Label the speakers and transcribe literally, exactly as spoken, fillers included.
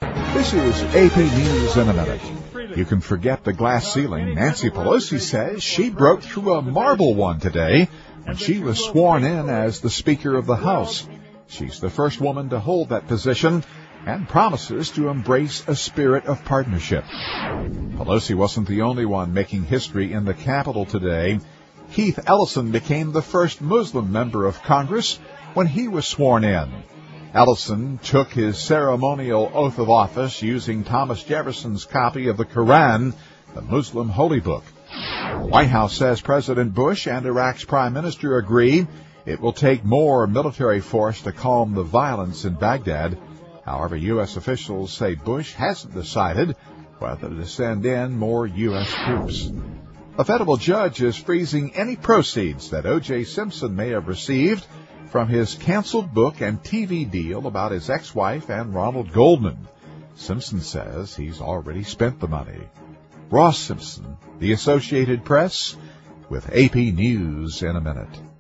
Speaker 1: This is A P News in a Minute. You can forget the glass ceiling. Nancy Pelosi says she broke through a marble one today when she was sworn in as the Speaker of the House. She's the first woman to hold that position and promises to embrace a spirit of partnership. Pelosi wasn't the only one making history in the Capitol today. Keith Ellison became the first Muslim member of Congress when he was sworn in. Ellison took his ceremonial oath of office using Thomas Jefferson's copy of the Quran, the Muslim holy book. The White House says President Bush and Iraq's Prime Minister agree it will take more military force to calm the violence in Baghdad. However, U S officials say Bush hasn't decided whether to send in more U S troops. A federal judge is freezing any proceeds that O J Simpson may have received from his canceled book and T V deal about his ex-wife and Ronald Goldman. Simpson says he's already spent the money. Ross Simpson, The Associated Press, with A P News in a Minute.